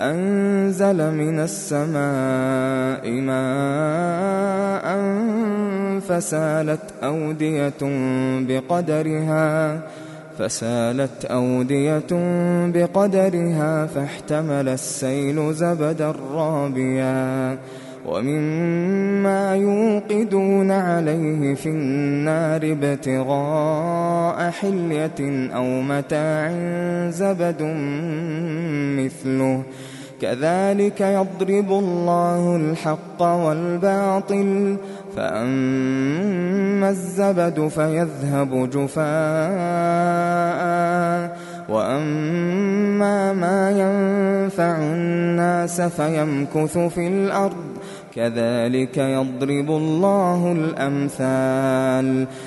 أنزل من السماء ماء فسالت أودية بقدرها فاحتمل السيل زبدا رابيا ومما يوقدون عليه في النار ابتغاء حلية أو متاع زبد مثله كذلك يضرب الله الحق والباطل فأما الزبد فيذهب جفاء وأما ما ينفع الناس فيمكث في الأرض كذلك يضرب الله الأمثال